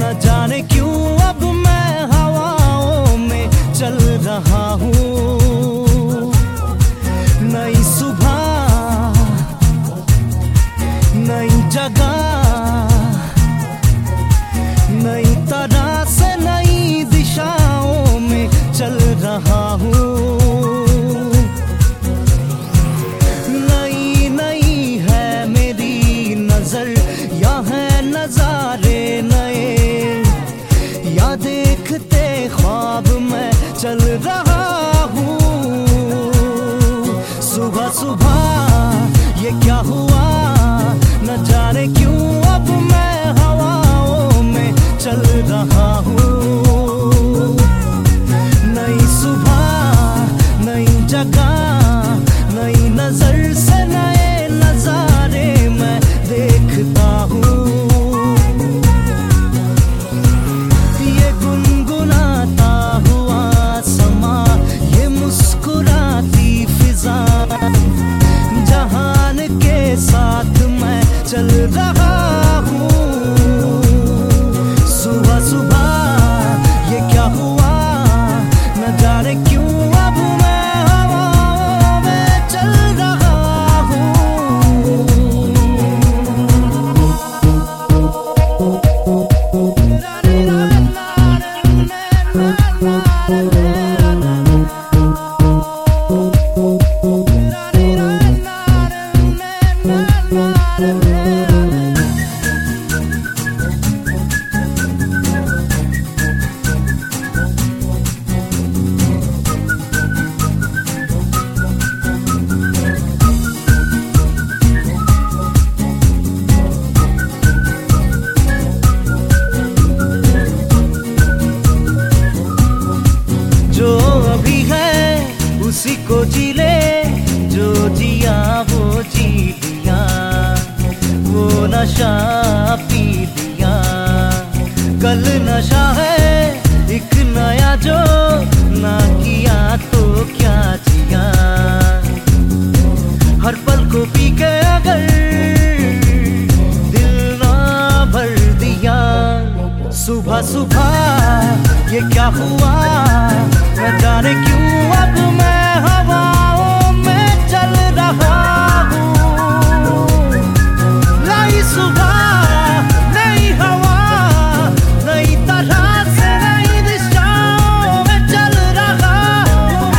न जाने क्यों अब मैं हवाओं में चल रहा हूँ। नई सुबह, नई जगह, नई तरह से नई दिशाओं में चल रहा हूँ। नई नई है मेरी नजर, या है नजारे नए, या देखते ख्वाब मैं चल रहा हूँ। सुबह सुबह ये क्या हुआ, न जाने क्यों अब मैं हवाओं में चल रहा हूँ। नई सुबह, नई जगह, नई नजर से नए नजारे मैं देखता हूँ। ये गुनगुनाता हुआ समा, ये मुस्कुराती फिजा, जहान के साथ मैं चल रहा हूँ। सुबह सुबह ये क्या हुआ, न जाने क्यों अब मैं हवाओं में चल रहा हूँ। जो अभी है उसी को जी ले, जो जिया वो जी लिया, वो नशा पी लिया। कल नशा है एक नया, जो ना किया तो क्या जिया। हर पल को पी के अगर दिल ना भर दिया। सुबह सुबह ये क्या हुआ, न जाने क्यों अब मैं हवाओं में चल रहा हूँ। नई सुबह, नई हवा, नई तरह से नई दिशाओं में चल रहा हूँ।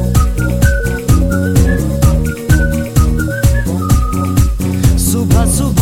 सुबह सुबह